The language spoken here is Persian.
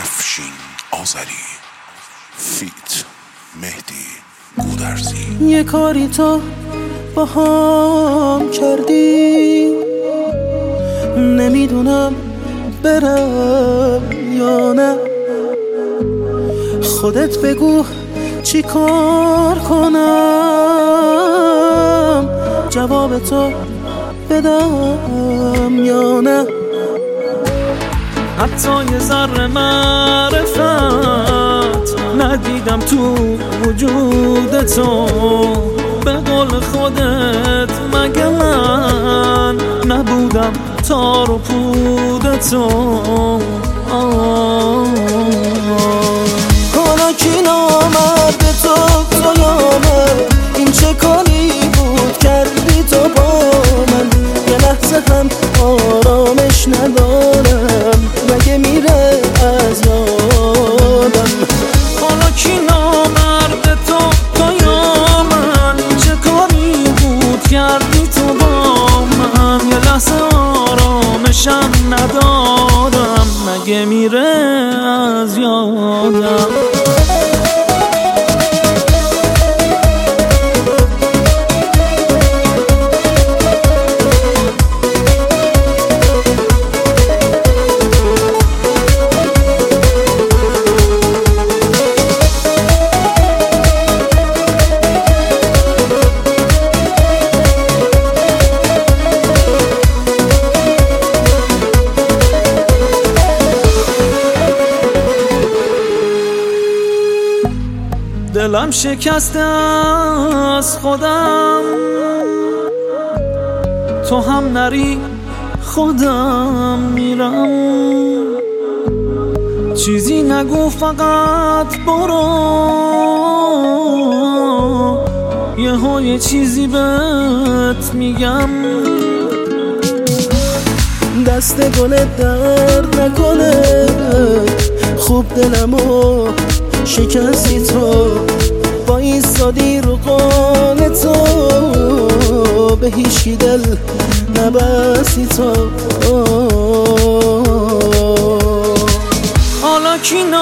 افشین آذری فیت مهدی گودرزی. یه کاری تو با هم کردی، نمیدونم برم یا نه. خودت بگو چی کار کنم، جواب تو بدم یا نه. حتی یه ذره معرفت ندیدم تو وجود تو، به قول خودت مگه من نبودم تار و پود تو. حالا کی نامرد تو یامه، این چه کاری بود کردی تو با من. یه لحظه هم آرامش ندارم، مگه میره از یادم. حالا کی نامرد تو یا من، این چه کاری بود کردی تو با من. یه لحظه آرامشم ندارم، مگه میره از یادم. دلم شکسته از خودم، تو هم نری خودم میرم. چیزی نگو فقط برو، یه چیزی بهت میگم. دست گلت درد نکنه، خوب دلمو شکستی تو، با ایستادی رو قول تو، به هیچی دل نبستی تو. حالا کی